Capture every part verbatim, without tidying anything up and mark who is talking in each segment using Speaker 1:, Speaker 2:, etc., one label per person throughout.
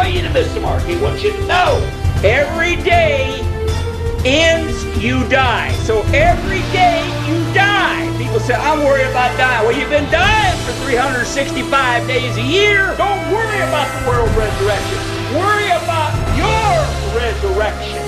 Speaker 1: want you to miss the mark. He wants you to know every day ends, you die. So every day you die. People say, I'm worried about dying. Well, you've been dying for three hundred sixty-five days a year. Don't worry about the world resurrection. Worry about your resurrection.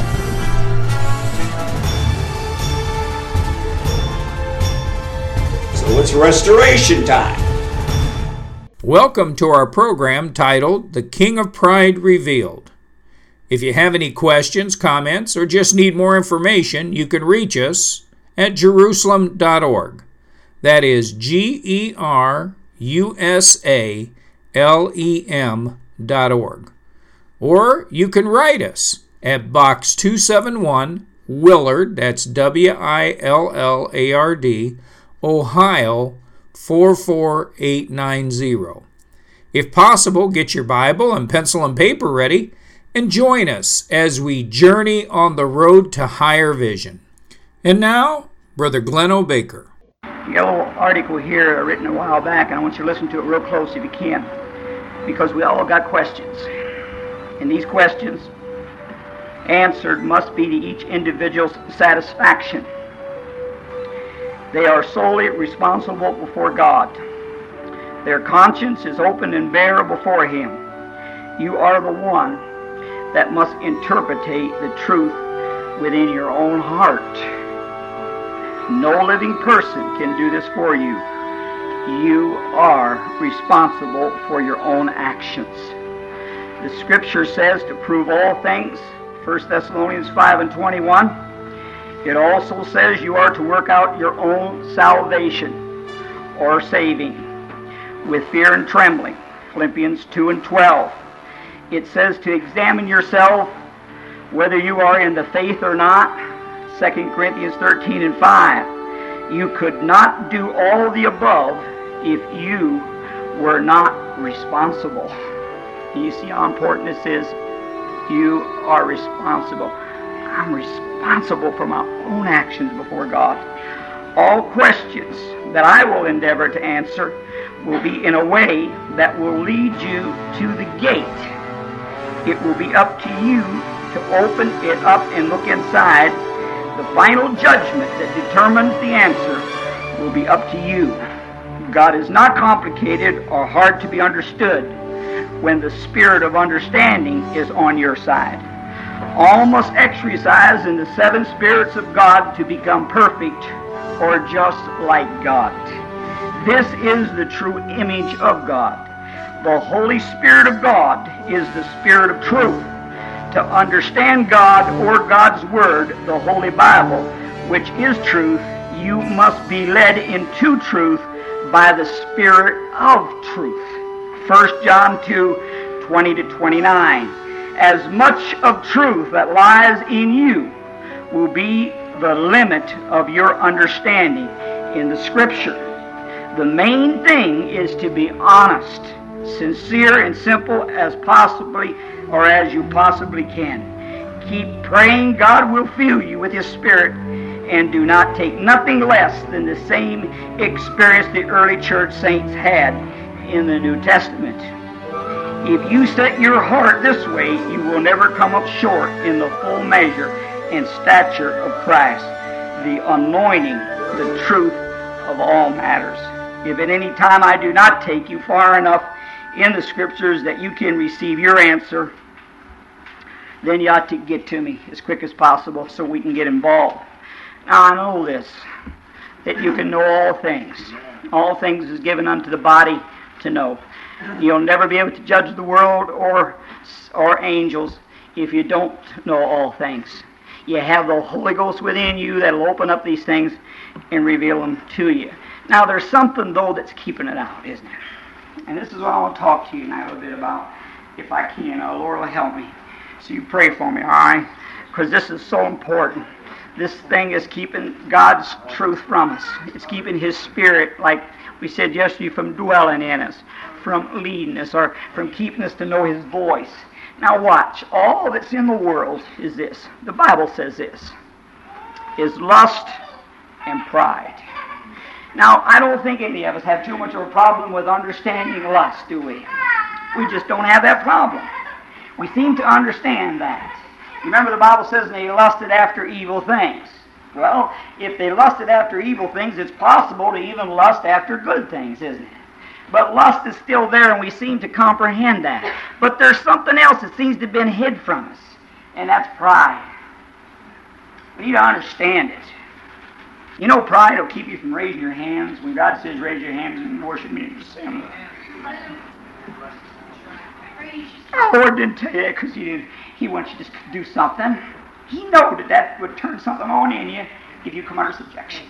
Speaker 1: So it's restoration time.
Speaker 2: Welcome to our program titled The King of Pride Revealed. If you have any questions, comments, or just need more information, you can reach us at Jerusalem dot org. That is G E R U S A L E M dot org. Or you can write us at Box two seventy-one, Willard, that's W I L L A R D, Ohio four four eight nine zero. If possible, get your Bible and pencil and paper ready and join us as we journey on the road to higher vision. And now, Brother Glenn O'Baker.
Speaker 3: You got a little article here written a while back, and I want you to listen to it real close if you can, because we all got questions. And these questions answered must be to each individual's satisfaction. They are solely responsible before God. Their conscience is open and bare before Him. You are the one that must interpretate the truth within your own heart. No living person can do this for you. You are responsible for your own actions. The Scripture says to prove all things, First Thessalonians five and twenty-one. It also says you are to work out your own salvation or saving with fear and trembling, Philippians two and twelve. It says to examine yourself whether you are in the faith or not, Second Corinthians thirteen and five. You could not do all the above if you were not responsible. You see how important this is? You are responsible. I'm responsible for my own actions before God. All questions that I will endeavor to answer will be in a way that will lead you to the gate. It will be up to you to open it up and look inside. The final judgment that determines the answer will be up to you. God is not complicated or hard to be understood when the spirit of understanding is on your side. All must exercise in the seven spirits of God to become perfect or just like God. This is the true image of God. The Holy Spirit of God is the Spirit of truth. To understand God or God's Word, the Holy Bible, which is truth, you must be led into truth by the Spirit of truth. First John two, twenty to twenty-nine. As much of truth that lies in you will be the limit of your understanding in the Scripture. The main thing is to be honest, sincere and simple as possibly or as you possibly can. Keep praying God will fill you with His Spirit, and do not take nothing less than the same experience the early church saints had in the New Testament. If you set your heart this way, you will never come up short in the full measure and stature of Christ, the anointing, the truth of all matters. If at any time I do not take you far enough in the Scriptures that you can receive your answer, then you ought to get to me as quick as possible so we can get involved. Now I know this, that you can know all things. All things is given unto the body to know. You'll never be able to judge the world or or angels if you don't know all things. You have the Holy Ghost within you that'll open up these things and reveal them to you. Now there's something though that's keeping it out, isn't it? And this is what I want to talk to you now a little bit about, if I can. Our Lord will help me. So you pray for me, all right? Because this is so important. This thing is keeping God's truth from us. It's keeping His Spirit, like we said yesterday, from dwelling in us, from leading us, or from keeping us to know His voice. Now watch, all that's in the world is this. The Bible says this, is lust and pride. Now, I don't think any of us have too much of a problem with understanding lust, do we? We just don't have that problem. We seem to understand that. Remember the Bible says they lusted after evil things. Well, if they lusted after evil things, it's possible to even lust after good things, isn't it? But lust is still there, and we seem to comprehend that. But there's something else that seems to have been hid from us, and that's pride. We need to understand it. You know, pride will keep you from raising your hands. When God says raise your hands and worship me, you say, our Lord didn't tell you that because he, didn't, he wants you to do something. He knew that that would turn something on in you if you come under subjection.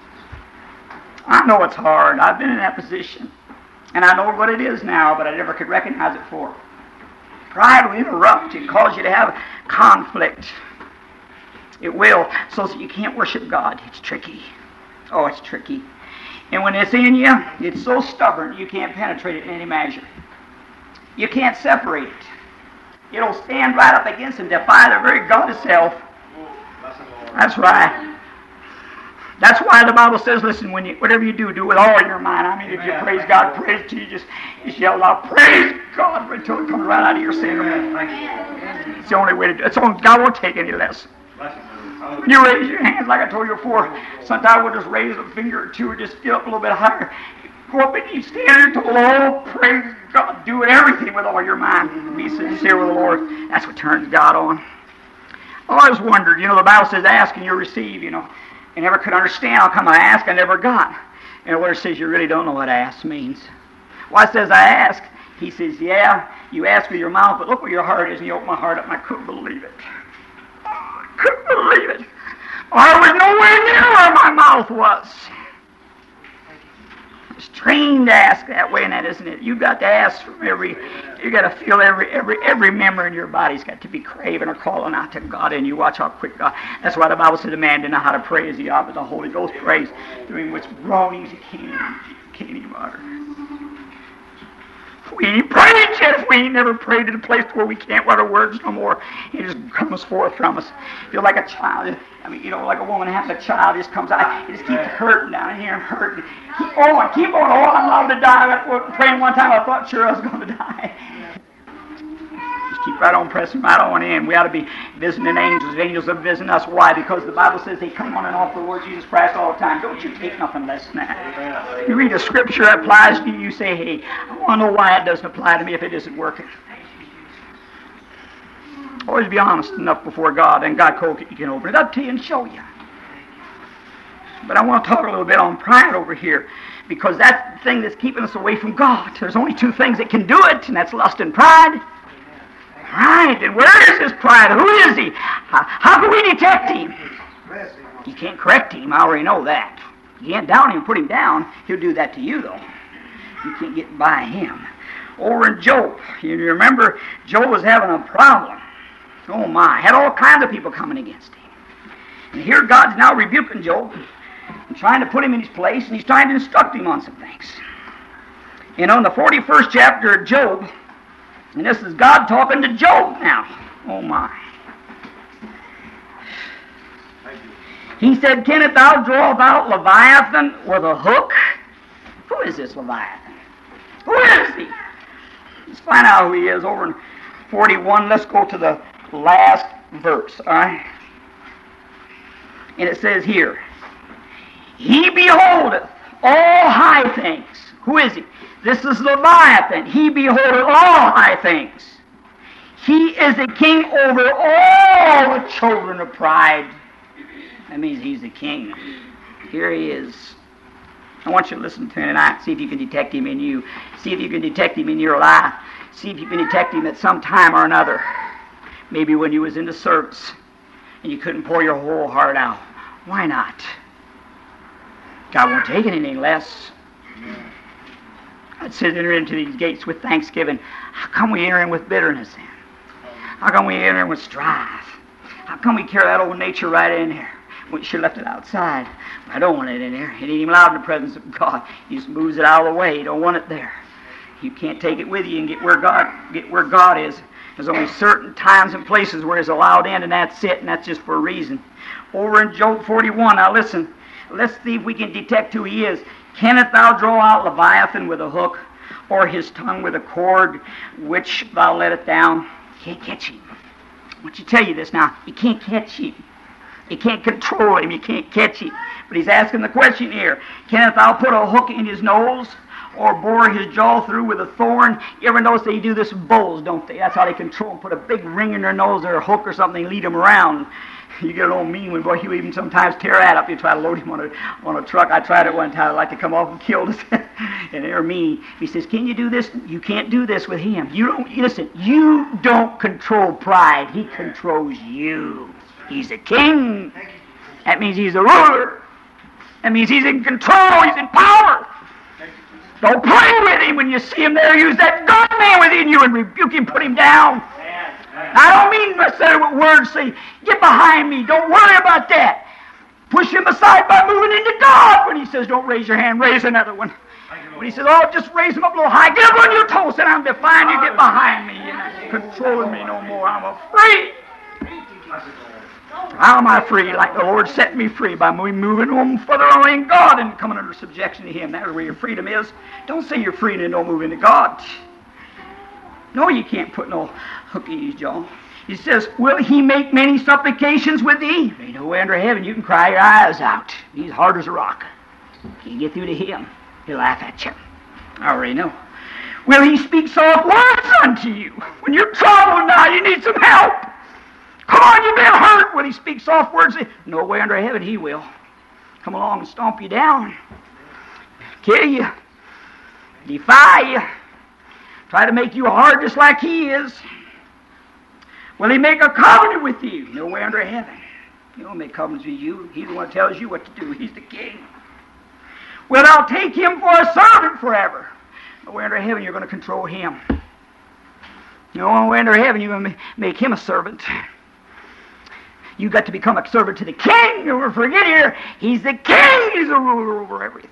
Speaker 3: I know it's hard. I've been in that position. And I know what it is now, but I never could recognize it before. Pride will interrupt and cause you to have conflict. It will, so that you can't worship God. It's tricky. Oh, it's tricky. And when it's in you, it's so stubborn you can't penetrate it in any measure. You can't separate it. It'll stand right up against and defy the very God itself. That's right. That's why the Bible says, listen, when you, whatever you do, do with all your mind. I mean, if you praise God, praise to you, just you yell out, praise God until it comes right out of your center. It's the only way to do it. It's only, God won't take any less. When you raise your hands, like I told you before, sometimes we'll just raise a finger or two or just get up a little bit higher. Go up and you stand there to the Lord, praise God, do everything with all your mind. Be sincere with the Lord. That's what turns God on. I always wondered, you know, the Bible says, ask and you'll receive, you know. I never could understand how come I ask, I never got. And the Lord says, you really don't know what ask means. Well, it says, I ask. He says, yeah, you ask with your mouth, but look where your heart is. And you open my heart up, and I couldn't believe it. Oh, I couldn't believe it. I was nowhere near where my mouth was. It's trained to ask that way, and that isn't it. You've got to ask from every, you got to feel every, every, every member in your body's got to be craving or calling out to God, and you watch how quick God. That's why the Bible said, a man didn't know how to pray as he ought, but the Holy Ghost prays, doing which groanings he can't even, can't even utter. We ain't prayed yet. We ain't never prayed to the place where we can't utter words no more. It just comes forth from us. Feel like a child. I mean, you know, like a woman having a child, it just comes out. It just keeps hurting down here and hurting. Keep on, keep on. Oh, I'm allowed to die. I got praying one time. I thought sure I was going to die. Just keep right on pressing right on in. We ought to be visiting angels. The angels are visiting us. Why? Because the Bible says they come on and off the Lord Jesus Christ all the time. Don't you take nothing less than that. You read a scripture that applies to you, you say, hey, I want to know why it doesn't apply to me if it isn't working. Always be honest enough before God, and God can open it up to you and show you. But I want to talk a little bit on pride over here, because that's the thing that's keeping us away from God. There's only two things that can do it, and that's lust and pride. Right, and where is this pride? Who is he? How, how can we detect him? You can't correct him, I already know that. You can't down him and put him down. He'll do that to you, though. You can't get by him. Over in Job, you remember Job was having a problem. Oh my, had all kinds of people coming against him. And here God's now rebuking Job and trying to put him in his place, and he's trying to instruct him on some things. You know, in the forty-first chapter of Job, and this is God talking to Job now. Oh my. He said, Canst thou draw out Leviathan with a hook? Who is this Leviathan? Who is he? Let's find out who he is over in forty-one. Let's go to the last verse, all right? And it says here, he beholdeth all high things. Who is he? This is Leviathan. He beholdeth all high things. He is the king over all the children of pride. That means he's the king. Here he is. I want you to listen to him tonight. See if you can detect him in you. See if you can detect him in your life. See if you can detect him at some time or another. Maybe when you was in the service and you couldn't pour your whole heart out. Why not? God won't take anything less. God says enter into these gates with thanksgiving. How come we enter in with bitterness then? How come we enter in with strife? How come we carry that old nature right in there? We should have left it outside. I don't want it in there. It ain't even allowed in the presence of God. He just moves it out of the way. You don't want it there. You can't take it with you and get where God get where God is. There's only certain times and places where it's allowed in, and that's it, and that's just for a reason. Over in Job forty-one, now listen, let's see if we can detect who he is. Canst thou draw out Leviathan with a hook, or his tongue with a cord, which thou lettest down? Can't catch him. I want you to tell you this now. You can't catch him. You can't control him. You can't catch him. But he's asking the question here. Canst thou put a hook in his nose or bore his jaw through with a thorn? You ever notice they do this with bulls, don't they? That's how they control them. Put a big ring in their nose or a hook or something, lead them around. You get a little mean when, boy, you even sometimes tear that up. You try to load him on a on a truck. I tried it one time. I'd like to come off and kill us. And they're mean. He says, can you do this? You can't do this with him. You don't, listen, you don't control pride. He controls you. He's a king. That means he's a ruler. That means he's in control. He's in power. Don't play with him when you see him there. Use that God man within you and rebuke him, put him down. I don't mean to say what words say, get behind me. Don't worry about that. Push him aside by moving into God. When he says, don't raise your hand, raise another one. When he says, oh, just raise him up a little high, get up on your toes, and I'm defying you, get behind me. You're not controlling me no more. I'm free. How am I free? Like the Lord set me free by moving on further on in God and coming under subjection to him. That's where your freedom is. Don't say you're free and don't move into God. No, you can't put no hook in his jaw. He says, will he make many supplications with thee? There ain't no way under heaven you can cry your eyes out. He's hard as a rock. You get through to him, he'll laugh at you. I already know. Will he speak soft words unto you? When you're troubled now, you need some help. Come on, you've been hurt. Will he speak soft words? No way under heaven he will. Come along and stomp you down. Kill you. Defy you. Try to make you hard just like he is. Will he make a covenant with you? No way under heaven. He don't make covenants with you. He's the one that tells you what to do. He's the king. Will thou take him for a servant forever? No way under heaven you're going to control him. No way under heaven you're going to make him a servant. You got to become a servant to the king. Never forget here, he's the king. He's a ruler over everything.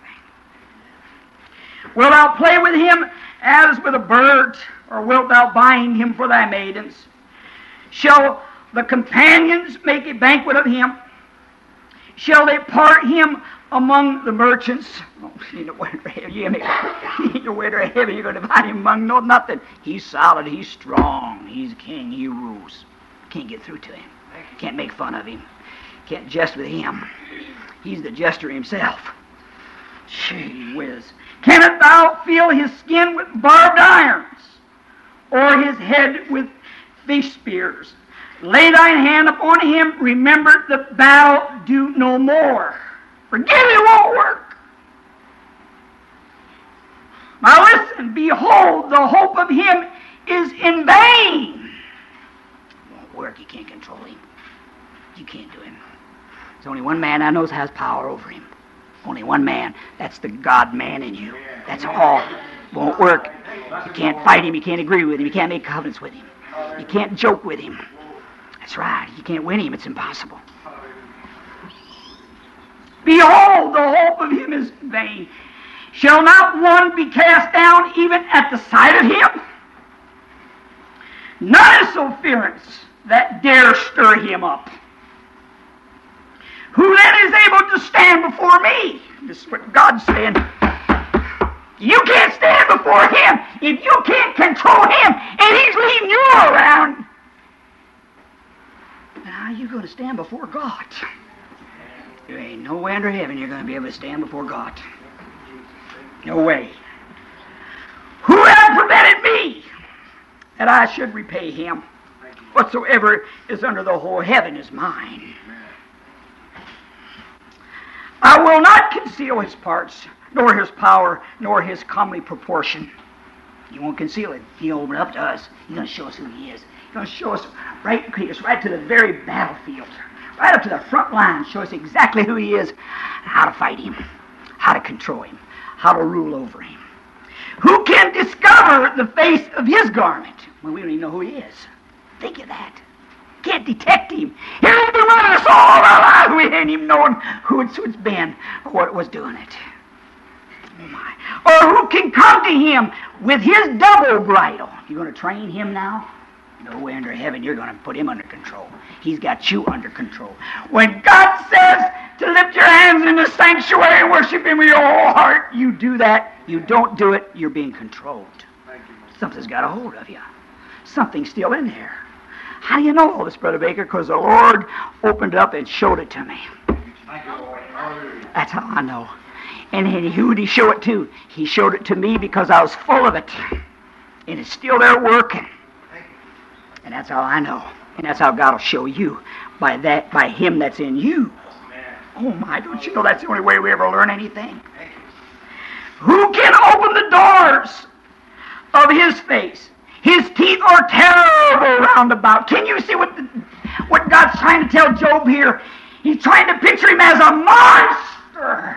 Speaker 3: Wilt thou play with him as with a bird, or wilt thou bind him for thy maidens? Shall the companions make a banquet of him? Shall they part him among the merchants? Oh, you know where you know where heaven you're going to divide him among no nothing. He's solid. He's strong. He's a king. He rules. Can't get through to him. Can't make fun of him. Can't jest with him. He's the jester himself. Gee whiz. Cannot thou feel his skin with barbed irons, or his head with fish spears? Lay thine hand upon him. Remember the battle. Do no more. Forget it won't work. Now listen. Behold, the hope of him is in vain. It won't work. You can't control him. You can't do him. There's only one man I know has power over him. Only one man. That's the God man in you. That's all. Won't work. You can't fight him. You can't agree with him. You can't make covenants with him. You can't joke with him. That's right. You can't win him. It's impossible. Behold, the hope of him is vain. Shall not one be cast down even at the sight of him? None is so fierce that dare stir him up. Who then is able to stand before me? This is what God's saying. You can't stand before him if you can't control him and he's leading you around. Now how are you going to stand before God? There ain't no way under heaven you're going to be able to stand before God. No way. Who hath prevented me that I should repay him? Whatsoever is under the whole heaven is mine. I will not conceal his parts, nor his power, nor his comely proportion. You won't conceal it. He'll open it up to us. He's going to show us who he is. He's going to show us right, us right to the very battlefield, right up to the front line, show us exactly who he is, how to fight him, how to control him, how to rule over him. Who can discover the face of his garment? Well, we don't even know who he is. Think of that. Can't detect him. Here he's been running us all our lives. We ain't even known who it's, who it's been or what it was doing it. Oh my. Or who can come to him with his double bridle? You're going to train him now? No way under heaven you're going to put him under control. He's got you under control. When God says to lift your hands in the sanctuary and worship him with your whole heart, you do that. You don't do it, you're being controlled. Something's got a hold of you. something's still in there. How do you know all this, Brother Baker? Because the Lord opened it up and showed it to me. That's how I know. And who did He show it to? He showed it to me because I was full of it. And it's still there working. And that's how I know. And that's how God will show you. By that, by Him that's in you. Oh my, don't you know that's the only way we ever learn anything? Who can open the doors of His face? His teeth are terrible round about. Can you see what the, what God's trying to tell Job here? He's trying to picture him as a monster.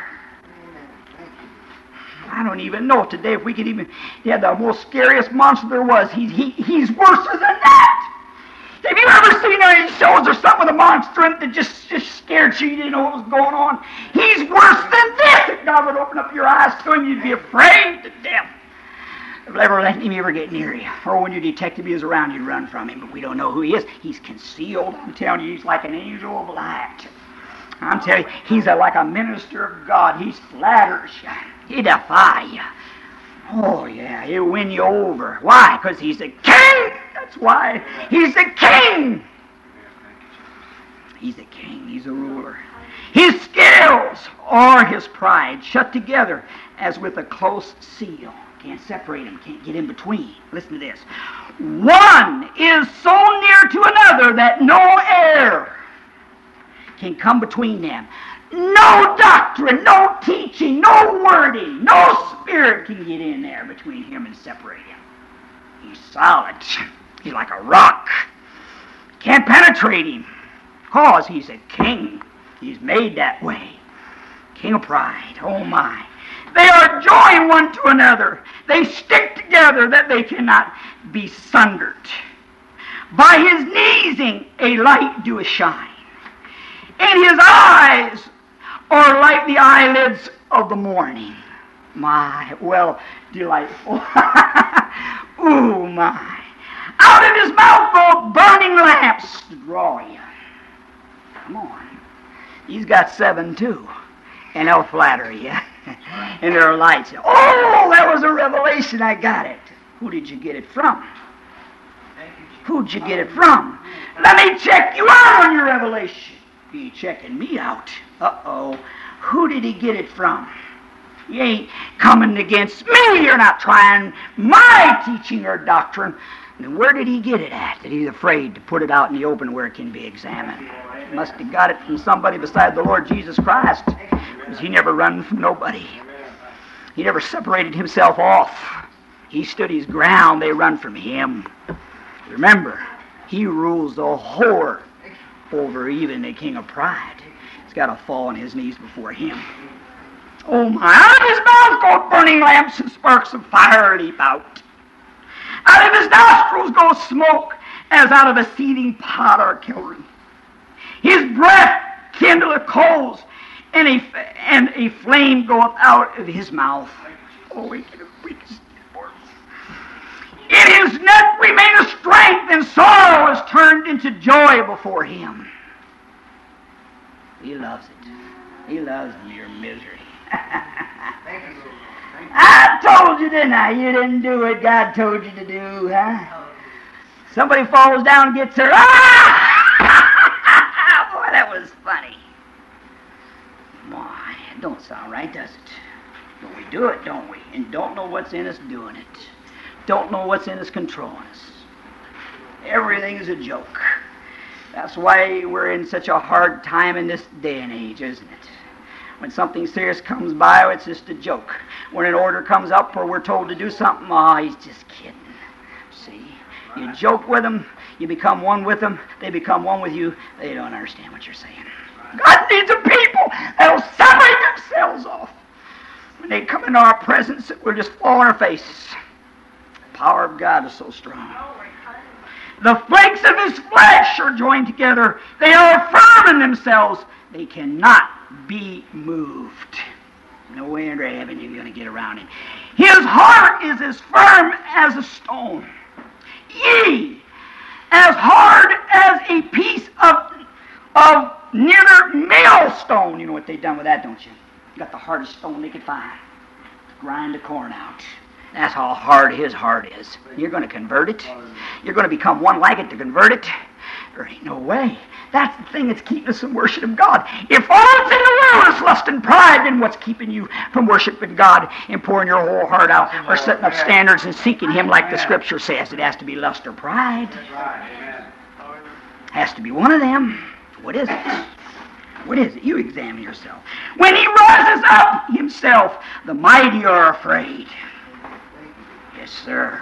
Speaker 3: I don't even know today if we could even... Yeah, the most scariest monster there was. He, he, he's worse than that. Have you ever seen any shows or something with a monster in it that just, just scared you? You didn't know what was going on. He's worse than this. If God would open up your eyes to him, you'd be afraid to death. If ever let him ever get near you. Or when you detect him, he's around, you'd run from him. But we don't know who he is. He's concealed. I'm telling you, he's like an angel of light. I'm telling you, he's a, like a minister of God. He flatters you. He defies you. Oh, yeah, he'll win you over. Why? Because he's a king. That's why. He's a king. He's a king. He's a ruler. His scales are his pride, shut together as with a close seal. Can't separate them. Can't get in between. Listen to this. One is so near to another that no air can come between them. No doctrine, no teaching, no wording, no spirit can get in there between him and separate him. He's solid. He's like a rock. Can't penetrate him because he's a king. He's made that way. King of pride. Oh my. They are joined one to another. They stick together that they cannot be sundered. By his kneesing a light doeth shine. And his eyes are like the eyelids of the morning. My, well, delightful. Ooh, my. Out of his mouth go burning lamps to draw you. Come on. He's got seven, too. And they'll flatter you. And there are lights. Oh, that was a revelation. I got it. Who did you get it from? Who'd you get it from? Let me check you out on your revelation. You checking me out. Uh-oh. Who did he get it from? You ain't coming against me. You're not trying my teaching or doctrine. And where did he get it at? That he's afraid to put it out in the open where it can be examined. Must have got it from somebody beside the Lord Jesus Christ. Because he never run from nobody. He never separated himself off. He stood his ground. They run from him. Remember, he rules the whore over even the king of pride. He's got to fall on his knees before him. Oh my, out of his mouth go burning lamps and sparks of fire leap out. Out of his nostrils go smoke as out of a seething pot or kiln. His breath kindleth coals, and a, and a flame goeth out of his mouth. Oh, we can, we can see it more. In his neck remaineth strength, and sorrow is turned into joy before him. He loves it. He loves your misery. I told you, didn't I? You didn't do what God told you to do, huh? Somebody falls down and gets her. Ah! Boy, that was funny. Boy, it don't sound right, does it? But we do it, don't we? And don't know what's in us doing it. Don't know what's in us controlling us. Everything is a joke. That's why we're in such a hard time in this day and age, isn't it? When something serious comes by, it's just a joke. When an order comes up or we're told to do something, oh, he's just kidding. See? You joke with them, you become one with them, they become one with you, they don't understand what you're saying. God needs a people that'll separate themselves off. When they come into our presence, we'll just fall on our faces. The power of God is so strong. The flakes of his flesh are joined together. They are firm in themselves. They cannot be moved. No way under heaven you're going to get around him. His heart is as firm as a stone. Yea, as hard as a piece of, of neither millstone. You know what they've done with that, don't you? Got the hardest stone they could find. Grind the corn out. That's how hard his heart is. You're going to convert it. You're going to become one like it to convert it. There ain't no way. That's the thing that's keeping us from worshiping God. If all that's in the world is lust and pride, then what's keeping you from worshiping God and pouring your whole heart out or setting up standards and seeking Him like the Scripture says? It has to be lust or pride. Has to be one of them. What is it? What is it? You examine yourself. When He rises up Himself, the mighty are afraid. Yes, sir.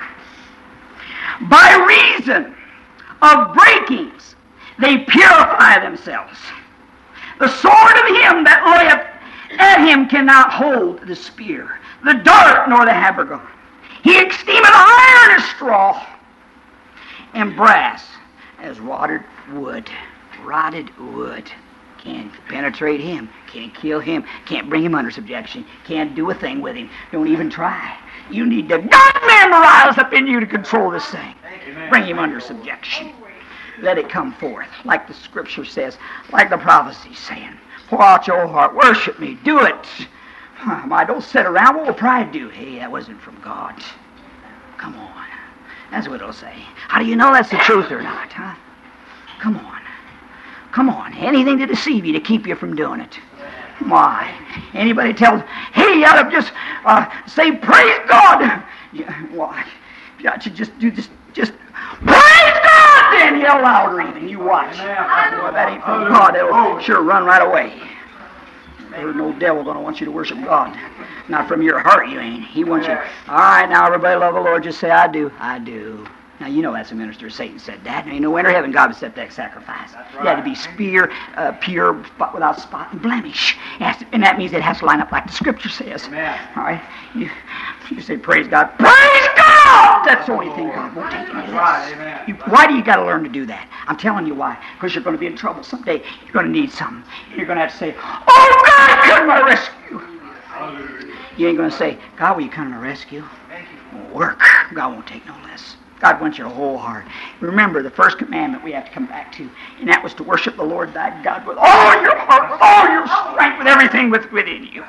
Speaker 3: By reason of breakings, they purify themselves. The sword of him that layeth at him cannot hold the spear, the dart nor the habergeon. He esteemeth iron as straw, and brass as rotted wood. Rotted wood. Can't penetrate him. Can't kill him. Can't bring him under subjection. Can't do a thing with him. Don't even try. You need the God-man to rise up in you to control this thing. Bring him under subjection. Let it come forth, like the Scripture says, like the prophecy's saying. Pour out your heart. Worship me. Do it. Huh, my, don't sit around. What will pride do? Hey, that wasn't from God. Come on. That's what it'll say. How do you know that's the truth or not, huh? Come on. Come on. Anything to deceive you, to keep you from doing it. Why? Anybody tells, hey, you ought to just uh, say, praise God. Yeah, why? You ought to just do this, just praise God, then yell louder even. You watch. Well, that ain't from God. It'll sure run right away. There's no devil going to want you to worship God. Not from your heart, you ain't. He wants you. All right, now everybody love the Lord. Just say, I do. I do. Now, you know that's a minister of Satan said that. There ain't no enter heaven God would accept that sacrifice. Right. You had to be spear, uh, pure, without spot and blemish. To, and that means it has to line up like the Scripture says. Amen. All right? You, you say, praise God. Praise God! That's the only thing God won't take into this. You, why do you got to learn to do that? I'm telling you why. Because you're going to be in trouble someday. You're going to need something. You're going to have to say, oh, God, come to my rescue. Hallelujah. You ain't going to say, God, will you come to my rescue? It won't work. God won't take no less. God wants your whole heart. Remember, the first commandment we have to come back to, and that was to worship the Lord thy God with all your heart, with all your strength, with everything with, within you.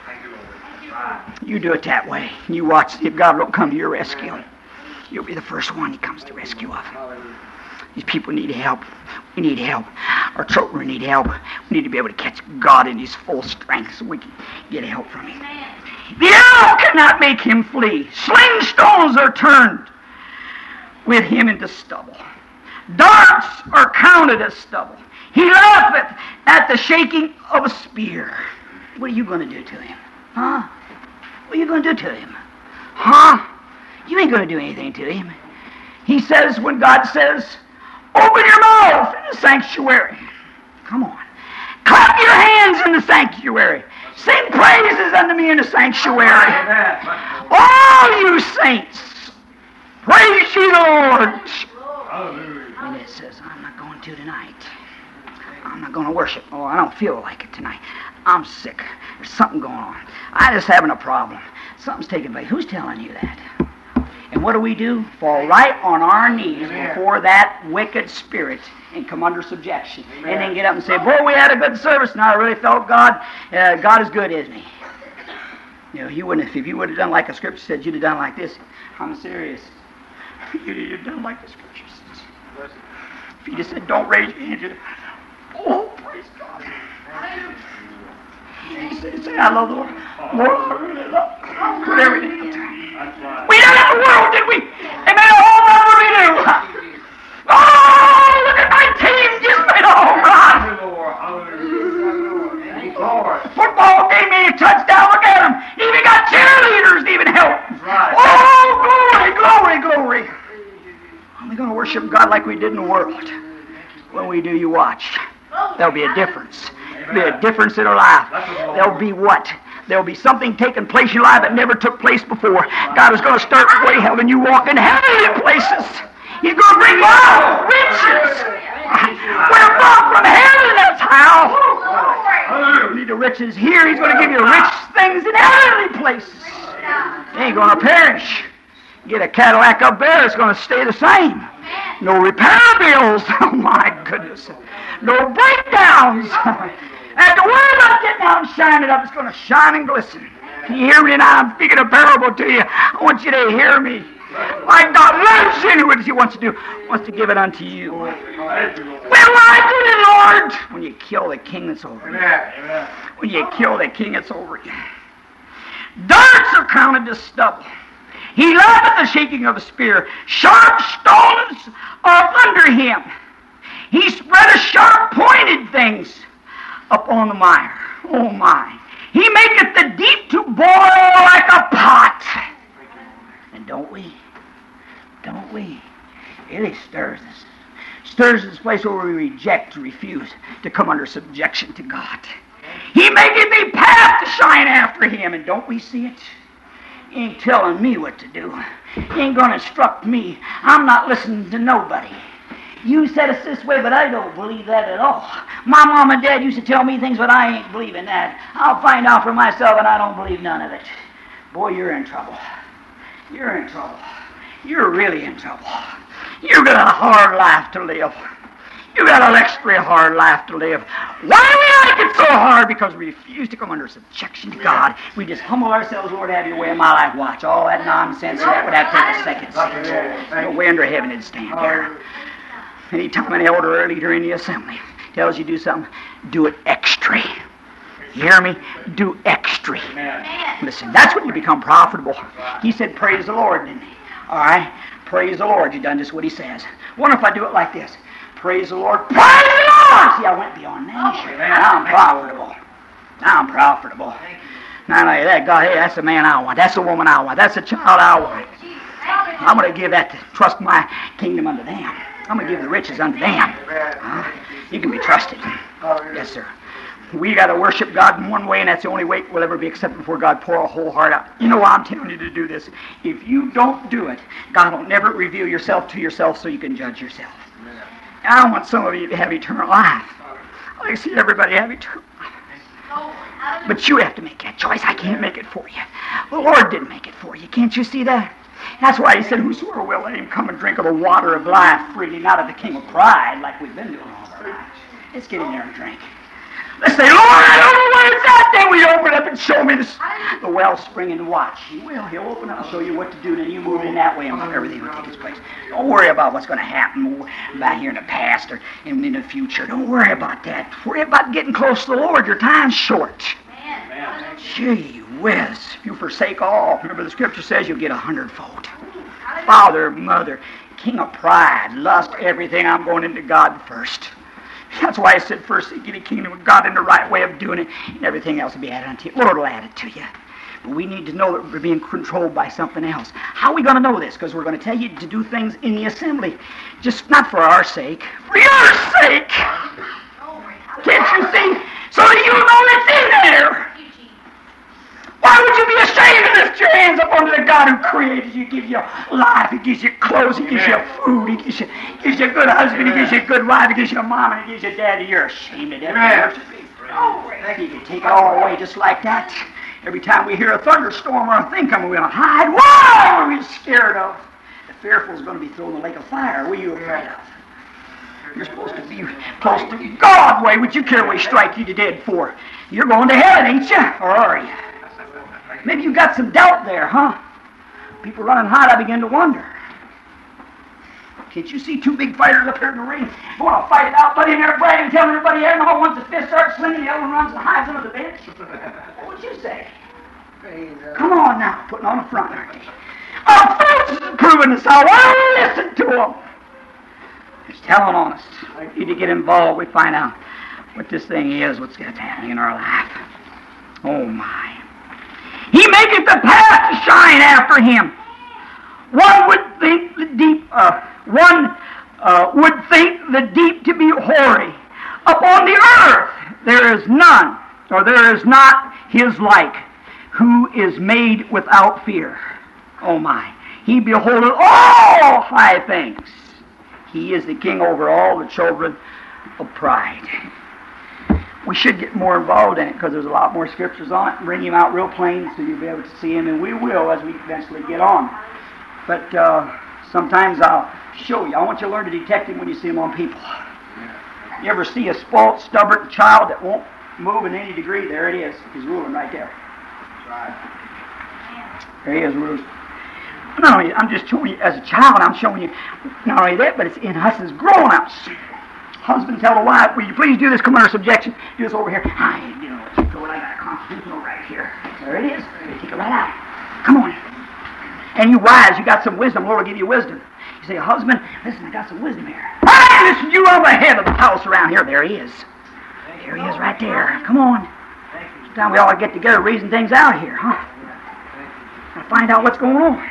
Speaker 3: You do it that way. You watch, see if God don't come to your rescue. You'll be the first one He comes to rescue of. These people need help. We need help. Our children need help. We need to be able to catch God in His full strength so we can get help from Him. The arrow cannot make him flee. Sling stones are turned with him into stubble. Darts are counted as stubble. He laugheth at the shaking of a spear. What are you going to do to him? Huh? What are you going to do to him? Huh? You ain't going to do anything to him. He says, when God says, open your mouth in the sanctuary. Come on. Clap your hands in the sanctuary. Sing praises unto me in the sanctuary. All you saints, praise ye the Lord. And it says, I'm not going to tonight. I'm not going to worship. Oh, I don't feel like it tonight. I'm sick. There's something going on. I'm just having a problem. Something's taking place. Who's telling you that? And what do we do? Fall right on our knees before that wicked spirit and come under subjection. Amen. And then get up and say, boy, we had a good service, and I really felt God. Uh, God is good, isn't He? You know, you wouldn't have, if you would have done like the Scripture said, you'd have done like this. I'm serious. You'd have done like the Scripture says. If you just said, don't raise your hand, you'd have, oh, praise God. You say, say, I love the Lord. Lord, I really love you. With everything. We done in the world, did we? Amen. Oh, what we do? Oh, look at my team just made a home run. Football game made a touchdown. Look at them. Even got cheerleaders to even help. Oh, glory, glory, glory. Are we going to worship God like we did in the world? When we do, you watch. There'll be a difference. There'll be a difference in our life. There'll be what? There'll be something taking place in your life that never took place before. God is going to start way helping you walk in heavenly places. He's going to bring wealth, riches. We're brought from heaven, that's how. You need the riches here. He's going to give you rich things in heavenly places. They ain't going to perish. Get a Cadillac up there, it's going to stay the same. No repair bills. Oh, my goodness. No breakdowns. Have to worry about getting out and shining it up. It's going to shine and glisten. Can you hear me now? I'm speaking a parable to you. I want you to hear me. My God loves you. What does He want to do? He wants to give it unto you. Well, I did it, Lord. When you kill the king that's over you. When you kill the king that's over you. Darts are counted as stubble. He loveth the shaking of a spear. Sharp stones are under him. He spreadeth sharp pointed things upon the mire. Oh my. He maketh the deep to boil like a pot. And don't we? Don't we? It really stirs us. Stirs this place where we reject, refuse to come under subjection to God. He maketh a path to shine after him. And don't we see it? He ain't telling me what to do. He ain't going to instruct me. I'm not listening to nobody. You said it's this way, but I don't believe that at all. My mom and dad used to tell me things, but I ain't believing that. I'll find out for myself, and I don't believe none of it. Boy, you're in trouble. You're in trouble. You're really in trouble. You've got a hard life to live. You've got an extra hard life to live. Why do we like it so hard? Because we refuse to come under subjection to God. We just humble ourselves, Lord, have your way in my life. Watch all that nonsense. That would have to take a second. No way under heaven it'd stand here. Anytime an elder or a leader in the assembly tells you to do something, do it extra. You hear me? Do extra. Listen, that's when you become profitable. He said, praise the Lord, didn't he? All right? Praise the Lord. You've done just what he says. Wonder if I do it like this. Praise the Lord. Praise the Lord! See, I went beyond that. Now I'm profitable. Now I'm profitable. Not only that, God, hey, that's the man I want. That's the woman I want. That's the child I want. I'm going to give that to trust my kingdom unto them. I'm going to give the riches unto them. Huh? You can be trusted. Yes, sir. We got to worship God in one way, and that's the only way we'll ever be accepted before God. Pour our whole heart out. You know why I'm telling you to do this? If you don't do it, God will never reveal yourself to yourself so you can judge yourself. And I want some of you to have eternal life. I like to see everybody have eternal life. But you have to make that choice. I can't make it for you. The Lord didn't make it for you. Can't you see that? That's why he said, whosoever will, let him come and drink of the water of life freely, not of the king of pride, like we've been doing all our lives. Let's get in there and drink. Let's say, Lord, I don't know where it's at. Then we open up and show me this, the wellspring and watch. He will. He'll open up and show you what to do. Then you move in that way and everything will take its place. Don't worry about what's going to happen back here in the past or in, in the future. Don't worry about that. Worry about getting close to the Lord. Your time's short. Amen. Gee whiz. If you forsake all, remember the scripture says you'll get a hundredfold. Father, mother, king of pride, lust, everything. I'm going into God first. That's why I said first seek the kingdom of God in the right way of doing it, and everything else will be added unto you. Lord will add it to you. But we need to know that we're being controlled by something else. How are we going to know this? Because we're going to tell you to do things in the assembly. Just not for our sake. For your sake! Can't you see? So that you know it's in there. Why would you be ashamed to lift your hands up unto the God who created you? He gives you life, He gives you clothes, He gives you food, He gives you, gives you a good husband, He gives you a good wife, He gives you a mom, and He gives you a daddy. You're ashamed of that. Oh, you can take it all away just like that. Every time we hear a thunderstorm or a thing coming, we don't hide. Why are we scared of? The fearful is going to be thrown in the lake of fire. What are you afraid of? You're supposed to be close to God. Why would you care what He strike you to dead for? You're going to heaven, ain't you? Or are you? Maybe you got some doubt there, huh? People running hot, I begin to wonder. Can't you see two big fighters up here in the ring going to fight it out, buddy, and they're bragging, telling everybody, hey, no, once the fist starts swinging, the other one runs and hides under the bench? What would you say? Come on now, putting on the front, aren't they? Our folks is proving us out. Why don't we listen to them? Just telling honest. We need to get involved. We find out what this thing is, what's happening in our life. Oh, my. He maketh the path to shine after him. One would think the deep, uh, one uh, would think the deep to be hoary. Upon the earth there is none, or there is not his like, who is made without fear. Oh my! He beholdeth all high things. He is the king over all the children of pride. We should get more involved in it because there's a lot more scriptures on it and bring him out real plain so you'll be able to see him, and we will as we eventually get on. But uh, sometimes I'll show you. I want you to learn to detect him when you see him on people. You ever see a spoiled, stubborn child that won't move in any degree? There it is. He's ruling right there. There he is, Ruth. Not only, I'm just showing you, as a child, I'm showing you not only that, but it's in us as grown-ups. Husband tell the wife, will you please do this? Come under subjection. Do this over here. I ain't doing what you do. I got a constitutional right here. There it is. Take it right out. Come on. And you wives, you got some wisdom. Lord will give you wisdom. You say, husband, listen, I got some wisdom here. Hey, listen, you are the head of the house around here. There he is. There he is right there. Come on. It's time we all get together reason things out here, huh? Gotta find out what's going on.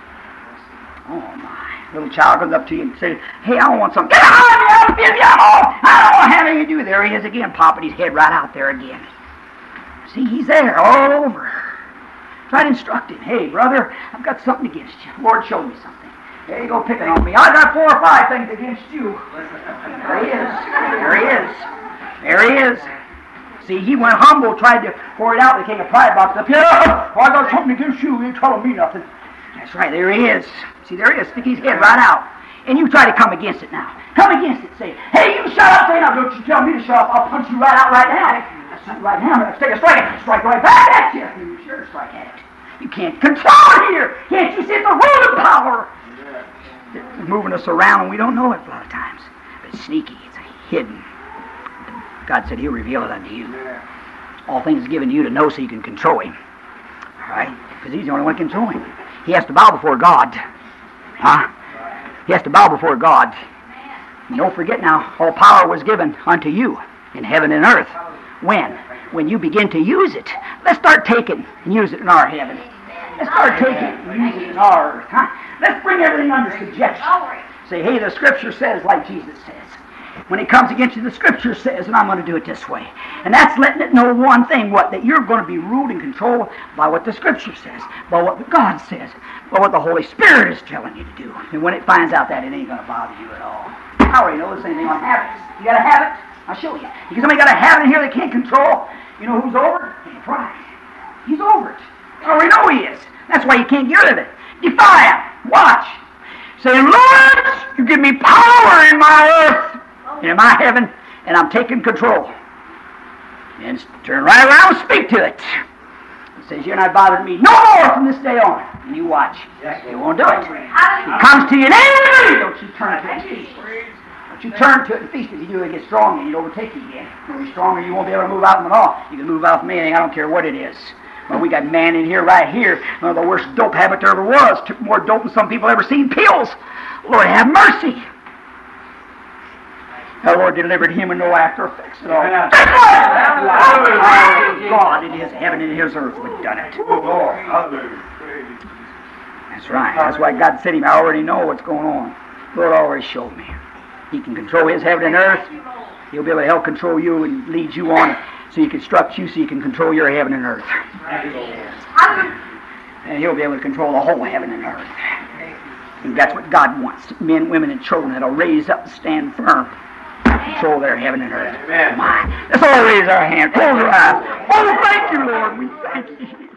Speaker 3: Oh, my. Little child comes up to you and says, hey, I want something. Get out of me! I'm busy. I'm old. I don't want to have anything to do. There he is again, popping his head right out there again. See, he's there all over. Try to instruct him. Hey, brother, I've got something against you. The Lord showed me something. There you go, picking on me. I got four or five things against you. There he is. There he is. There he is. See, he went humble, tried to pour it out. The king of pride boxed up. Yeah, oh, I got something against you. You ain't telling me nothing. That's right. There he is. See, there he is. Stick his head right out. And you try to come against it now. Come against it. Say, hey, you shut up. Say, now, don't you tell me to shut up. I'll punch you right out right now. That's right now. Let's take a strike at it. Strike right back at you. You're sure to strike at it. You can't control it here. Can't you see it's a ruling power? It's moving us around and we don't know it a lot of times. But it's sneaky. It's hidden. God said he'll reveal it unto you. All things given to you to know so you can control him. All right? Because he's the only one who can control him. He has to bow before God. Huh? He has to bow before God. And don't forget now, all power was given unto you in heaven and earth. When? When you begin to use it. Let's start taking and use it in our heaven. Let's start taking and use it in our earth. Huh? Let's bring everything under subjection. Say, hey, the Scripture says like Jesus says. When it comes against you, the Scripture says, and I'm going to do it this way. And that's letting it know one thing, what? That you're going to be ruled and controlled by what the Scripture says, by what God says, by what the Holy Spirit is telling you to do. And when it finds out that, it ain't going to bother you at all. I already know the same thing on habits. You got a habit? I'll show you. Because somebody got a habit in here they can't control. You know who's over it? Pride. He's over it. I already know he is. That's why you can't get rid of it. Defy him. Watch. Say, Lord, you give me power in my earth. In my heaven, and I'm taking control. And turn right around and speak to it. It says, you're not bothering me no more from this day on. And you watch. You won't do it. It comes to you now. Don't you turn to it and feast. Don't you turn to it and feast. If you do, it gets stronger and you'd overtake you again. When you're stronger, you won't be able to move out from it all. You can move out from anything. I don't care what it is. Well, we got a man in here, right here, one of the worst dope habit there ever was. Took more dope than some people ever seen pills. Lord, have mercy. The Lord delivered him and no after effects at all. Yeah. God in his heaven and his earth would have done it. That's right. That's why God said to him, I already know what's going on. The Lord already showed me. He can control his heaven and earth. He'll be able to help control you and lead you on so you can instruct you so you can control your heaven and earth. And he'll be able to control the whole heaven and earth. And that's what God wants. Men, women, and children that'll raise up and stand firm. Control their heaven and earth. My. Let's all raise our hands. Close our eyes. Oh, thank you, Lord. We thank you.